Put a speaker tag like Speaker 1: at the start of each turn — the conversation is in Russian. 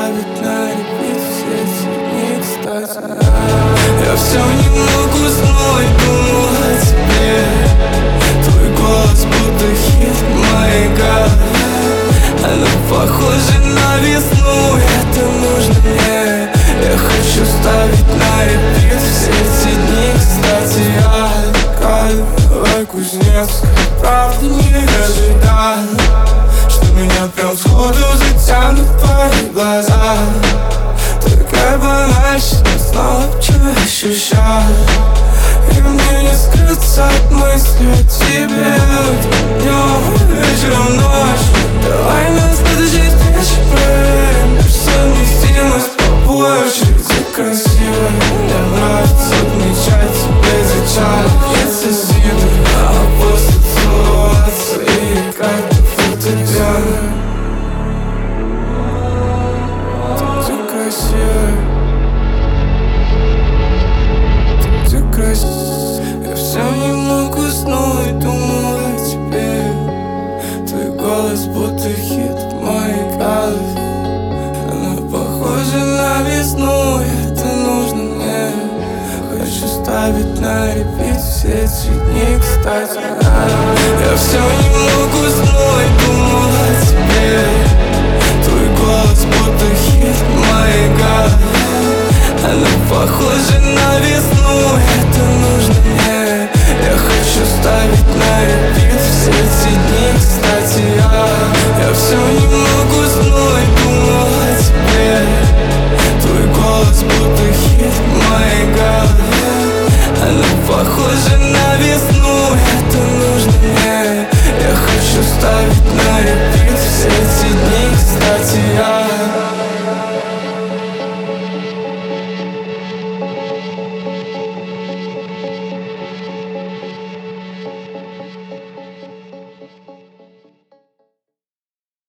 Speaker 1: ставить на репит все эти дни, кстати. Я все не мог уснуть, думал о тебе. Твой голос будто хит в моей голове. Она похожа на весну, это нужно мне. Я хочу ставить на репит все эти дни, кстати. Я Каловая, Кузнецкая, правда не ожидал, что меня прям сходу затянут твои глаза. Такая банальщина, снова вчера ощущал. И мне не скрыться от мысли о тебе. Днем, вечером, ночью. Давай нас подождать вместе, проверим совместимость по очереди красивой. Мне нравится отмечать тебе зачат. Если сидим, а после целоваться и как-то фотография. Ты красивая, ты красивая. Я все не мог уснуть, думал о тебе. Твой голос будто хит в моей голове. Она похожа на весну, это нужно мне. Хочу ставить на репит все эти дни, кстати. Я все не мог уснуть, думал о тебе. Твой голос будто хит в моей голове. Она похожа на весну, это нужно мне. Я хочу ставить на репит все эти дни, кстати. Я все не